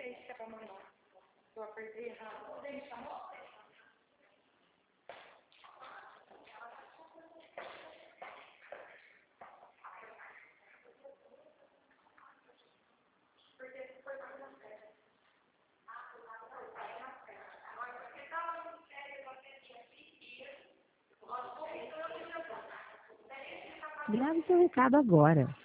3 que é pra mandar. Eu apertei errado. Ele chamou? Grave seu recado agora.